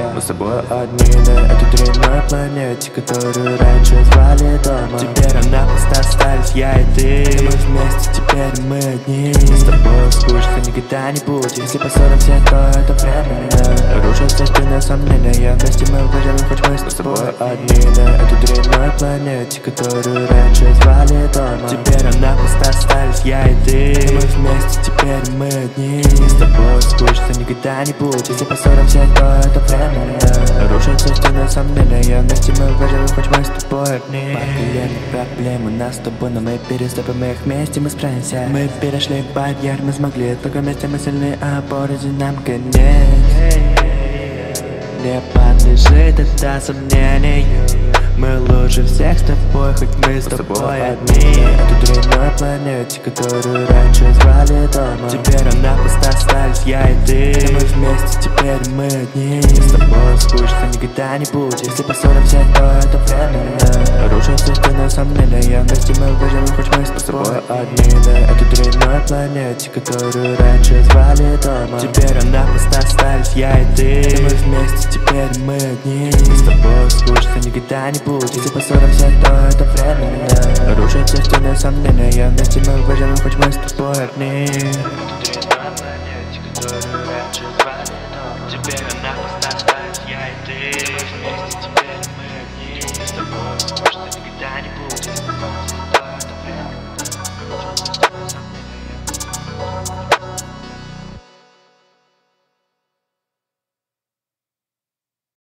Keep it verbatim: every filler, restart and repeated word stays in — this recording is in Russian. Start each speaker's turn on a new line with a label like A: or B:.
A: Мы с тобой одни на этой дрянной планете, которую раньше звали дома. Теперь она пуста, остались я и ты, и мы вместе, теперь мы одни. Мы с тобой скучно никогда не будет. Если поссоримся, то это временно. Рушатся стены сомнения, вместе мы выживем, хоть мы с тобой одни на этой дрянной планете, которую раньше звали дома. Теперь она пуста, остались я и ты, и мы вместе, теперь мы одни. Мы с тобой скучно никогда не будет. Если поссоримся, то это временно. Рушатся стены сомнения, вместе мы выживем, хоть мы с тобой одни. Поколение проблем у нас с тобой, но мы переступим их вместе, мы справимся. Мы перешли барьер, мы смогли, только вместе мы сильны, а порознь нам конец. Не подлежит это сомнению, мы лучше всех с тобой, хоть мы с тобой одни. Эту дрянной планете, которую раньше звали дома. Теперь она пуста, остались я и ты, и мы вместе, теперь мы одни. С тобой скучно никогда не будет. Если поссоримся, то это временно. Рушатся стены сомнения, вместе мы выживем, хоть мы с тобой одни. На этой дрянной планете, которую раньше звали дома. Теперь она пуста, остались я и ты, и мы вместе, теперь мы одни. С тобой скучно никогда не будет. Если поссоримся, то это временно. Рушатся стены сомнения, вместе мы выживем, хоть мы с тобой одни. Теперь она пуста, остались я и ты, и мы вместе.